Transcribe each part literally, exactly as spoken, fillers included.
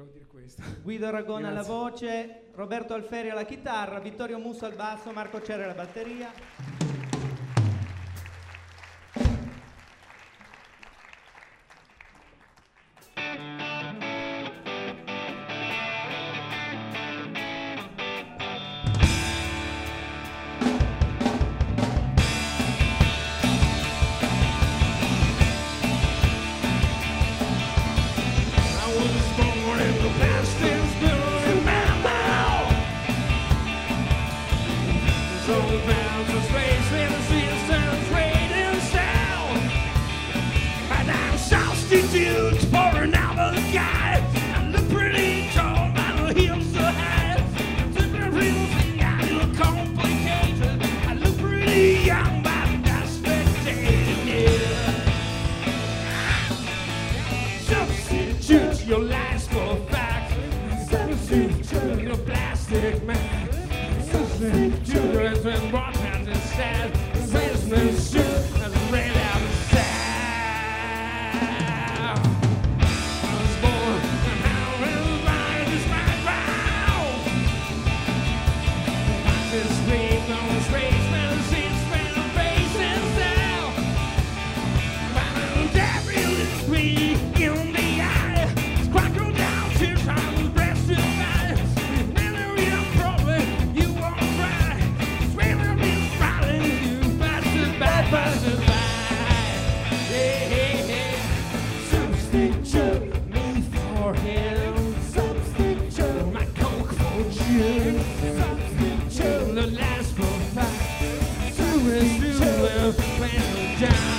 volevo dire questo. Guido Aragona alla Grazie. voce, Roberto Alferi alla chitarra, Vittorio Musso al basso, Marco Cerri alla batteria. Your lies for facts. Substitute to your plastic man. Substitute to your husband, brought down to sad. Christmas shoot has ran out of style. I was born and how is life is my vow. I just scream on the streets, man, the seats, man, the faces down. But I'm definitely in the eye. Crocodile tears on his breast and eye. Never your problem, you won't cry. Swearing me smiling, you bastard, bad bastard, bye. Hey, hey, hey. Substitute me for him. Substitute my coke for gin. Substitute the last for five. Two is two will plan down.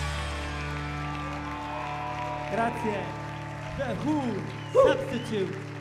Grazie. The Who, Substitute.